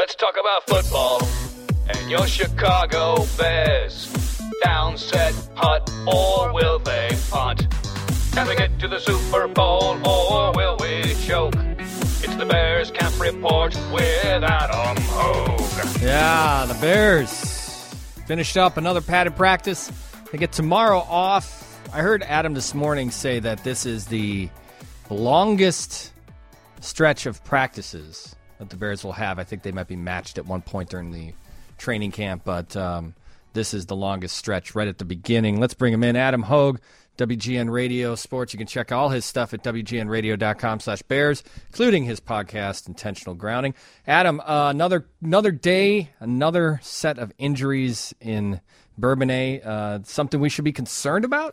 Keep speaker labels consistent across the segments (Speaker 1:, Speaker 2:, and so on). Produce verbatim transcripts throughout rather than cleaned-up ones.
Speaker 1: Let's talk about football and your Chicago Bears. Down, set, putt, or will they punt? Can we get to the Super Bowl or will we choke? It's the Bears Camp Report with Adam Hogue.
Speaker 2: Yeah, the Bears finished up another padded practice. They get tomorrow off. I heard Adam this morning say that this is the longest stretch of practices that the Bears will have. I think they might be matched at one point during the training camp, but um, this is the longest stretch right at the beginning. Let's bring him in. Adam Hogue, W G N Radio Sports. You can check all his stuff at W G N radio dot com slash bears, including his podcast, Intentional Grounding. Adam, uh, another another day, another set of injuries in Bourbonnais. Uh, something we should be concerned about?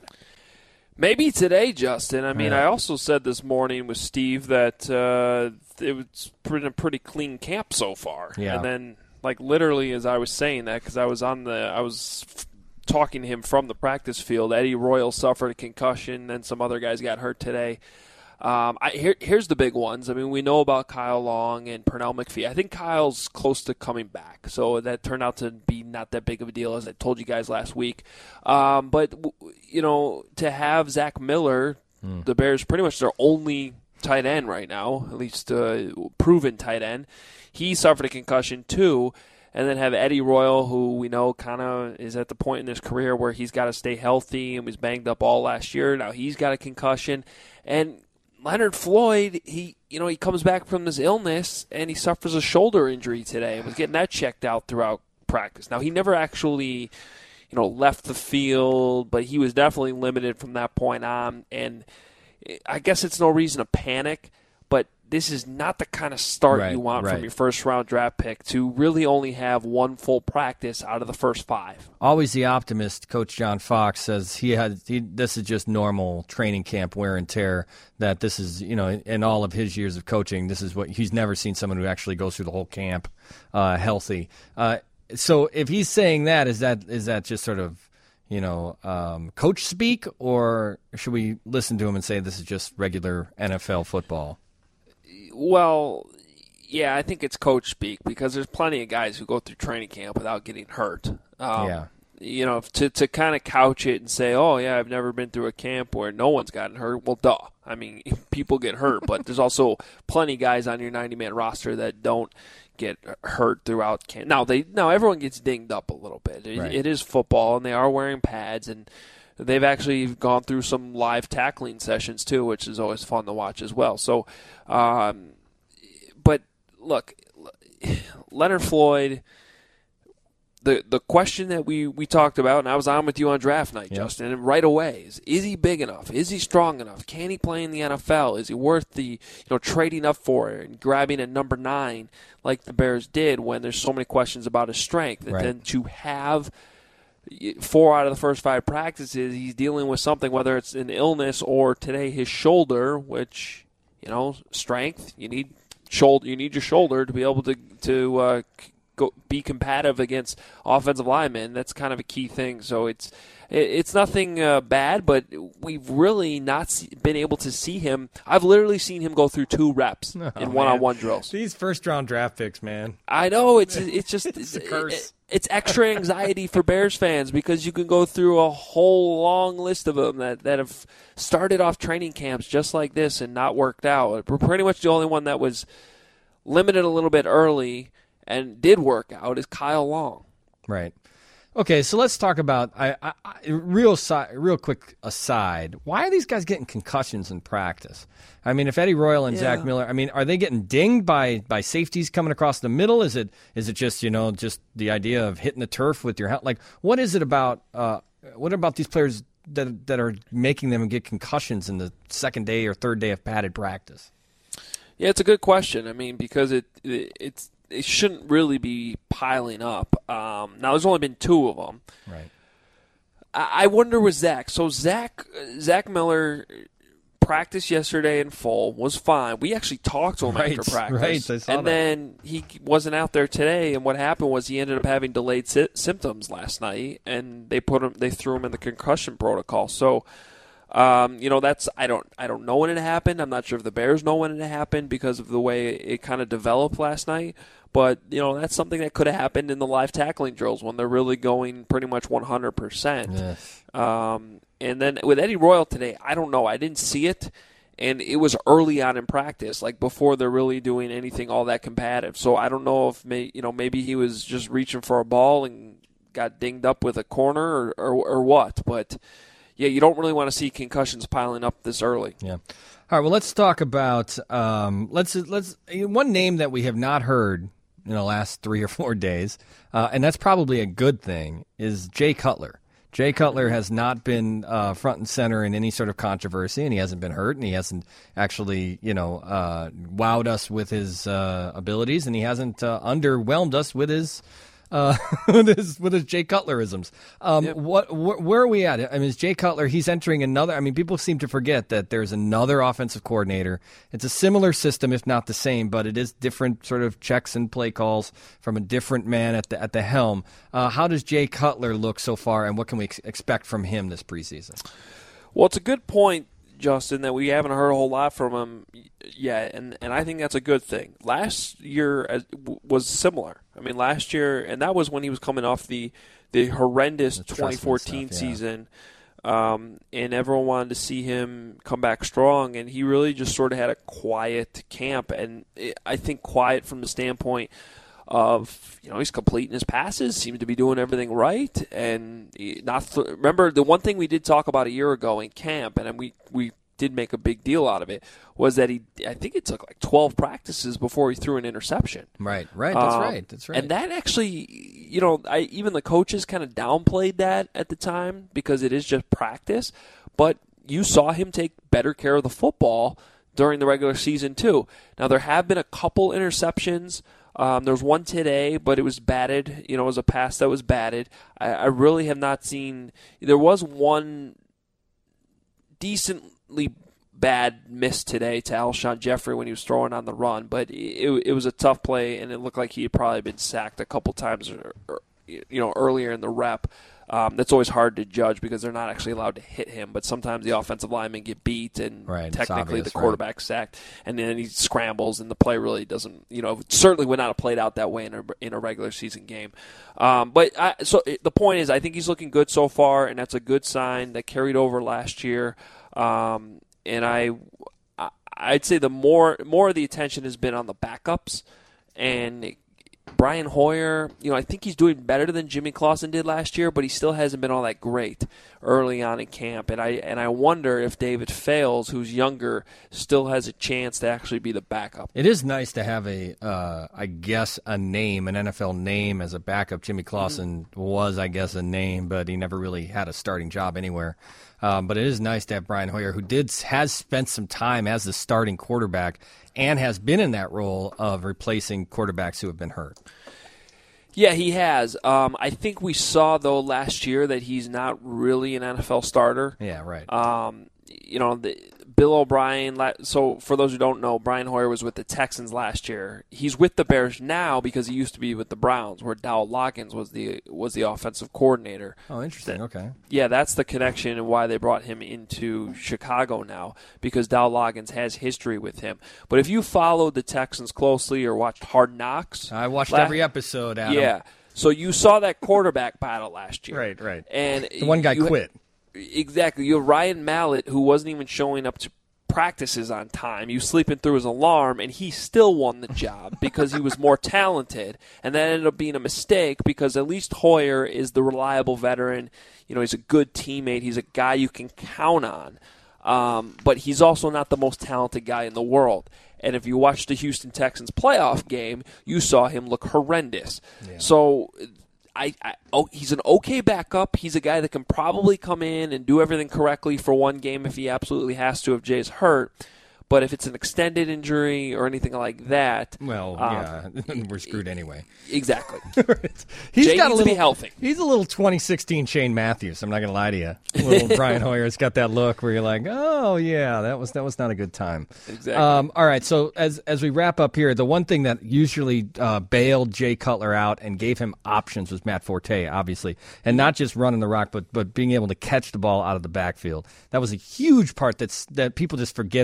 Speaker 3: Maybe today, Justin. I mean,
Speaker 2: Yeah.
Speaker 3: I also said this morning with Steve that uh, it was been a pretty clean camp so far.
Speaker 2: Yeah.
Speaker 3: And then, like, literally as I was saying that, because I was on the, I was f- talking to him from the practice field, Eddie Royal suffered a concussion, and some other guys got hurt today. Um, I, here, here's the big ones. I mean, we know about Kyle Long and Pernell McPhee. I think Kyle's close to coming back, so that turned out to be not that big of a deal, as I told you guys last week. Um, but, you know, to have Zach Miller, mm. the Bears pretty much their only tight end right now, at least uh, proven tight end, he suffered a concussion too. And then have Eddie Royal, who we know kind of is at the point in his career where he's got to stay healthy and was banged up all last year. Now he's got a concussion. And Leonard Floyd, he you know, he comes back from this illness and he suffers a shoulder injury today and was getting that checked out throughout practice. Now he never actually, you know, left the field, but he was definitely limited from that point on. And I guess it's no reason to panic, but this is not the kind of start
Speaker 2: right,
Speaker 3: you want
Speaker 2: right.
Speaker 3: from your first-round draft pick to really only have one full practice out of the first five.
Speaker 2: Always the optimist, Coach John Fox says he had he, this is just normal training camp wear and tear, that this is, you know, in all of his years of coaching, this is what he's never seen someone who actually goes through the whole camp uh, healthy. Uh, so if he's saying that, is that is that just sort of, you know, um, coach speak, or should we listen to him and say this is just regular N F L football?
Speaker 3: Well, yeah, I think it's coach speak because there's plenty of guys who go through training camp without getting hurt. Um,
Speaker 2: yeah.
Speaker 3: You know, to to kind of couch it and say, oh, yeah, I've never been through a camp where no one's gotten hurt. Well, duh. I mean, people get hurt, but there's also plenty of guys on your ninety-man roster that don't get hurt throughout camp. Now, they now everyone gets dinged up a little bit. It,
Speaker 2: right.
Speaker 3: it is football, and they are wearing pads, and they've actually gone through some live tackling sessions too, which is always fun to watch as well. So, um, but look, Leonard Floyd, the the question that we, we talked about, and I was on with you on draft night,
Speaker 2: yep.
Speaker 3: Justin, and right away is: is he big enough? Is he strong enough? Can he play in the N F L? Is he worth the you know trading up for it and grabbing a number nine like the Bears did when there's so many questions about his strength? And
Speaker 2: right.
Speaker 3: then to have four out of the first five practices, he's dealing with something, whether it's an illness or today his shoulder, which, you know, strength, you need shoulder, you need your shoulder to be able to to uh, go be competitive against offensive linemen. That's kind of a key thing. So it's it's nothing uh, bad, but we've really not see, been able to see him. I've literally seen him go through two reps
Speaker 2: oh,
Speaker 3: in one-on-one
Speaker 2: man.
Speaker 3: drills.
Speaker 2: These first-round draft picks, man.
Speaker 3: I know it's it's just
Speaker 2: it's a curse.
Speaker 3: It, it's extra anxiety for Bears fans because you can go through a whole long list of them that, that have started off training camps just like this and not worked out. We're pretty much the only one that was limited a little bit early and did work out is Kyle Long.
Speaker 2: Right. Okay, so let's talk about I, I, I, real si- real quick aside. Why are these guys getting concussions in practice? I mean, if Eddie Royal and
Speaker 3: Yeah.
Speaker 2: Zach Miller, I mean, are they getting dinged by, by safeties coming across the middle? Is it is it just you know just the idea of hitting the turf with your hand? Like, what is it about? Uh, what about these players that that are making them get concussions in the second day or third day of padded practice?
Speaker 3: Yeah, it's a good question. I mean, because it, it it's. It shouldn't really be piling up. Um, now, there's only been two of them.
Speaker 2: Right.
Speaker 3: I, I wonder with Zach. So Zach Zach Miller practiced yesterday in full, was fine. We actually talked to him
Speaker 2: right,
Speaker 3: after practice.
Speaker 2: Right, I saw
Speaker 3: and
Speaker 2: that.
Speaker 3: then he wasn't out there today, and what happened was he ended up having delayed sy- symptoms last night, and they put him, they threw him in the concussion protocol. So, Um, you know, that's I don't I don't know when it happened. I'm not sure if the Bears know when it happened because of the way it kind of developed last night. But, you know, that's something that could have happened in the live tackling drills when they're really going pretty much one hundred percent.
Speaker 2: Yes.
Speaker 3: Um, and then with Eddie Royal today, I don't know. I didn't see it. And it was early on in practice, like before they're really doing anything all that combative. So I don't know if may, you know maybe he was just reaching for a ball and got dinged up with a corner or, or, or what. But, yeah, you don't really want to see concussions piling up this early.
Speaker 2: Yeah. All right, well, let's talk about um, let's let's one name that we have not heard in the last three or four days, uh, and that's probably a good thing, is Jay Cutler. Jay Cutler has not been uh, front and center in any sort of controversy, and he hasn't been hurt, and he hasn't actually, you know, uh, wowed us with his uh, abilities, and he hasn't uh, underwhelmed us with his uh, with his with his Jay Cutlerisms. Um,
Speaker 3: yep.
Speaker 2: What wh- where are we at? I mean, is Jay Cutler? He's entering another. I mean, people seem to forget that there's another offensive coordinator. It's a similar system, if not the same, but it is different sort of checks and play calls from a different man at the at the helm. Uh, how does Jay Cutler look so far, and what can we ex- expect from him this preseason?
Speaker 3: Well, it's a good point, Justin, that we haven't heard a whole lot from him yet, and, and I think that's a good thing. Last year was similar. I mean, last year, and that was when he was coming off the, the horrendous the twenty fourteen stuff, yeah. season, um, and everyone wanted to see him come back strong, and he really just sort of had a quiet camp, and it, I think quiet from the standpoint of, you know, he's completing his passes, seems to be doing everything right, and not th- remember the one thing we did talk about a year ago in camp, and we we did make a big deal out of it, was that he I think it took like twelve practices before he threw an interception.
Speaker 2: Right, right, that's
Speaker 3: um,
Speaker 2: right, that's right.
Speaker 3: And that actually, you know, I even the coaches kind of downplayed that at the time because it is just practice, but you saw him take better care of the football during the regular season too. Now there have been a couple interceptions. Um, there was one today, but it was batted. You know, it was a pass that was batted. I, I really have not seen. There was one decently bad miss today to Alshon Jeffrey when he was throwing on the run, but it, it was a tough play, and it looked like he had probably been sacked a couple times, or, or, you know, earlier in the rep. Um, that's always hard to judge because they're not actually allowed to hit him, but sometimes the offensive linemen get beat and
Speaker 2: right,
Speaker 3: technically
Speaker 2: obvious,
Speaker 3: the quarterback's right. sacked, and then he scrambles and the play really doesn't, you know, certainly would not have played out that way in a, in a regular season game. Um, but I, so it, the point is I think he's looking good so far, and that's a good sign that carried over last year. Um, and I, I'd say the more, more of the attention has been on the backups, and it, Brian Hoyer, you know, I think he's doing better than Jimmy Clausen did last year, but he still hasn't been all that great early on in camp. And I and I wonder if David Fales, who's younger, still has a chance to actually be the backup.
Speaker 2: It is nice to have a, uh, I guess, a name, an N F L name as a backup. Jimmy Clausen mm-hmm. was, I guess, a name, but he never really had a starting job anywhere. Um, but it is nice to have Brian Hoyer, who did has spent some time as the starting quarterback and has been in that role of replacing quarterbacks who have been hurt.
Speaker 3: Yeah, he has. Um, I think we saw, though, last year that he's not really an N F L starter.
Speaker 2: Yeah, right.
Speaker 3: Um, you know, the, Bill O'Brien, so for those who don't know, Brian Hoyer was with the Texans last year. He's with the Bears now because he used to be with the Browns, where Dowell Loggins was the was the offensive coordinator.
Speaker 2: Oh, interesting.
Speaker 3: That,
Speaker 2: okay.
Speaker 3: Yeah, that's the connection and why they brought him into Chicago now, because Dowell Loggins has history with him. But if you followed the Texans closely or watched Hard Knocks.
Speaker 2: I watched
Speaker 3: last,
Speaker 2: every episode, Adam.
Speaker 3: Yeah. So you saw that quarterback battle last year.
Speaker 2: Right, right.
Speaker 3: And
Speaker 2: the one guy
Speaker 3: you,
Speaker 2: quit.
Speaker 3: Exactly. You have Ryan Mallett, who wasn't even showing up to practices on time. You sleeping through his alarm, and he still won the job because he was more talented. And that ended up being a mistake because at least Hoyer is the reliable veteran. You know, he's a good teammate. He's a guy you can count on. Um, but he's also not the most talented guy in the world. And if you watched the Houston Texans playoff game, you saw him look horrendous. Yeah. So I, I oh, he's an okay backup. He's a guy that can probably come in and do everything correctly for one game if he absolutely has to if Jay's hurt. But if it's an extended injury or anything like that,
Speaker 2: well, um, yeah, we're screwed anyway.
Speaker 3: Exactly.
Speaker 2: he's
Speaker 3: Jay
Speaker 2: got
Speaker 3: needs
Speaker 2: a little,
Speaker 3: to be healthy.
Speaker 2: He's a little twenty sixteen Shane Matthews. I'm not going to lie to you. Little Brian Hoyer's got that look where you're like, oh yeah, that was that was not a good time.
Speaker 3: Exactly.
Speaker 2: Um, all right. So as as we wrap up here, the one thing that usually uh, bailed Jay Cutler out and gave him options was Matt Forte, obviously, and not just running the rock, but but being able to catch the ball out of the backfield. That was a huge part that's that people just forget about. That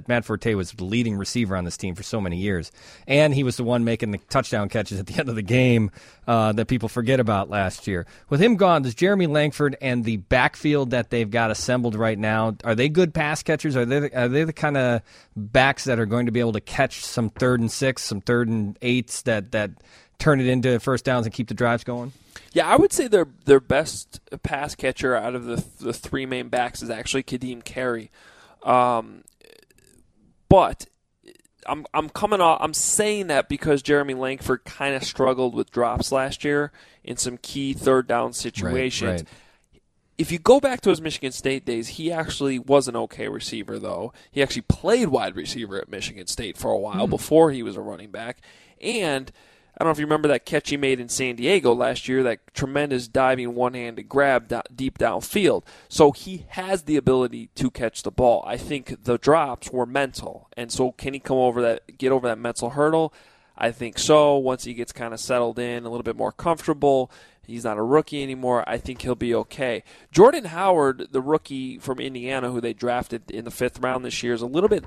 Speaker 2: that Matt Forte was the leading receiver on this team for so many years. And he was the one making the touchdown catches at the end of the game uh, that people forget about last year. With him gone, does Jeremy Langford and the backfield that they've got assembled right now, are they good pass catchers? Are they the, are they the kind of backs that are going to be able to catch some third and six, some third and eights that, that turn it into first downs and keep the drives going?
Speaker 3: Yeah, I would say their their best pass catcher out of the the three main backs is actually Kadeem Carey. Um, but I'm I'm coming off. I'm saying that because Jeremy Langford kind of struggled with drops last year in some key third down situations.
Speaker 2: Right, right.
Speaker 3: If you go back to his Michigan State days, he actually was an okay receiver, though. He actually played wide receiver at Michigan State for a while mm. before he was a running back. And I don't know if you remember that catch he made in San Diego last year, that tremendous diving one-handed grab do- deep downfield. So he has the ability to catch the ball. I think the drops were mental. And so can he come over that, get over that mental hurdle? I think so. Once he gets kind of settled in, a little bit more comfortable, he's not a rookie anymore, I think he'll be okay. Jordan Howard, the rookie from Indiana who they drafted in the fifth round this year, is a little bit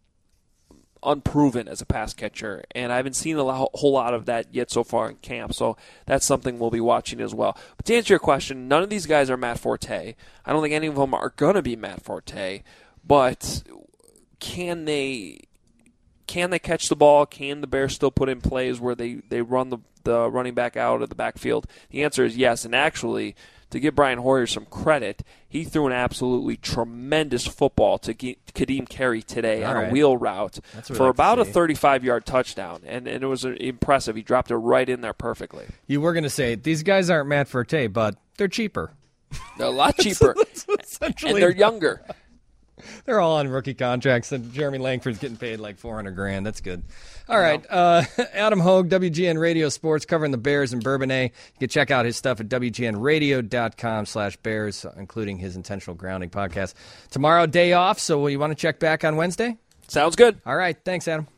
Speaker 3: unproven as a pass catcher, and I haven't seen a lot, whole lot of that yet so far in camp, so that's something we'll be watching as well. But to answer your question, none of these guys are Matt Forte. I don't think any of them are going to be Matt Forte, but can they can they catch the ball? Can the Bears still put in plays where they, they run the, the running back out of the backfield? The answer is yes, and actually, to give Brian Hoyer some credit, he threw an absolutely tremendous football to Kadeem Carey today All on right. a wheel route for like about a thirty-five-yard touchdown, and, and it was impressive. He dropped it right in there perfectly.
Speaker 2: You were going to say, these guys aren't Matt Forte, but they're cheaper.
Speaker 3: They're a lot cheaper, and they're younger.
Speaker 2: They're all on rookie contracts, and Jeremy Langford's getting paid like four hundred grand. That's good. All right, uh, Adam Hogue, W G N Radio Sports, covering the Bears in Bourbonnais. You can check out his stuff at W G N radio dot com slash Bears, including his Intentional Grounding podcast. Tomorrow, day off, so you want to check back on Wednesday?
Speaker 3: Sounds good.
Speaker 2: All right, thanks, Adam.